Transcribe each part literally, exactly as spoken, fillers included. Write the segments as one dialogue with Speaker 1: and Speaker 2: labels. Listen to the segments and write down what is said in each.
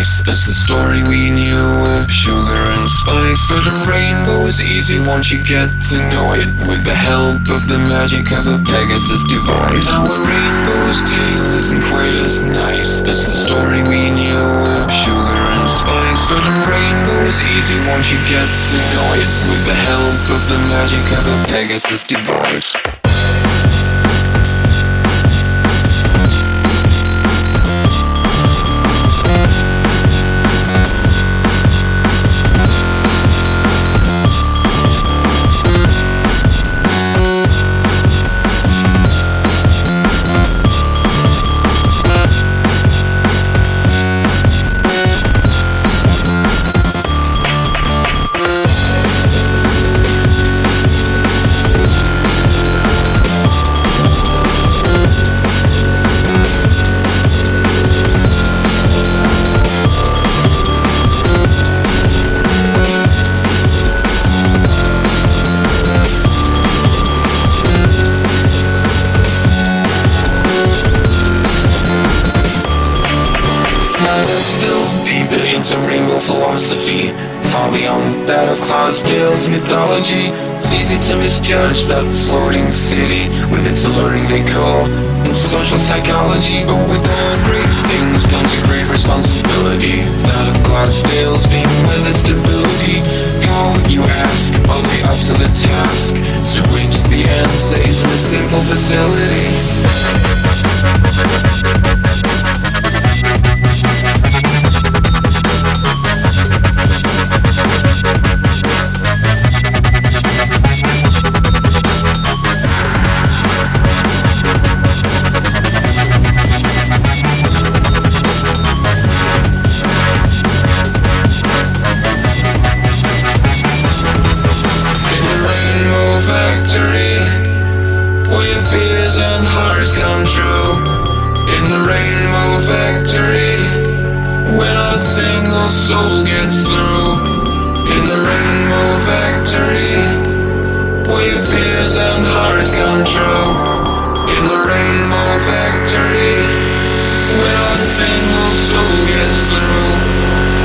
Speaker 1: nice as the story we knew of sugar and spice. But a rainbow is easy once you get to know it, with the help of the magic of a Pegasus device. Now a rainbow's tale isn't quite as nice as the story we knew of sugar and spice. But a rainbow is easy once you get to know it, with the help of the magic of a Pegasus device. Still deep into rainbow philosophy, far beyond that of Clydesdale's mythology. It's easy to misjudge that floating city with its alluring decor and social psychology, but with all great things comes a great responsibility, that of Clydesdale's being with the stability. How, you ask, are they up to the task, to which the answer isn't a simple facility. Fears and hearts come true in the rainbow factory. When a single soul gets through in the rainbow factory, where your fears and hearts come true in the rainbow factory. When a single soul gets through.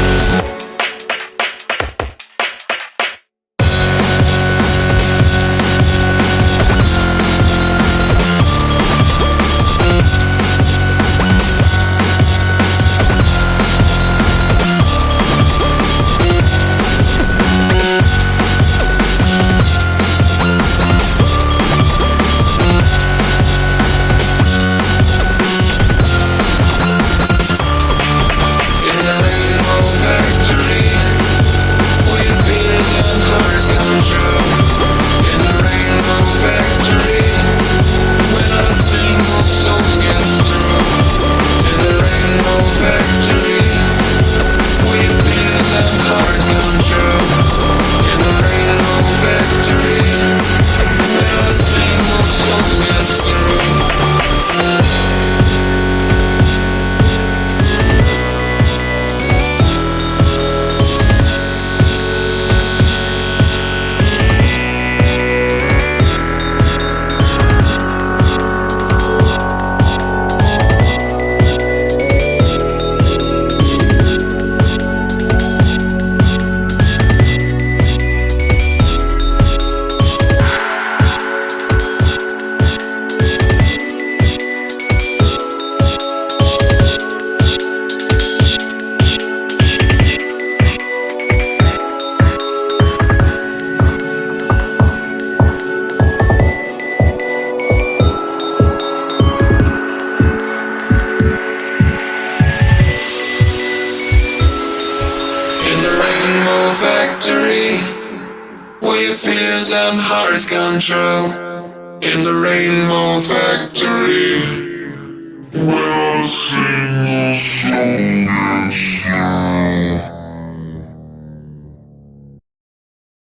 Speaker 1: Factory, where your fears and hearts come true. In the rainbow factory, where a single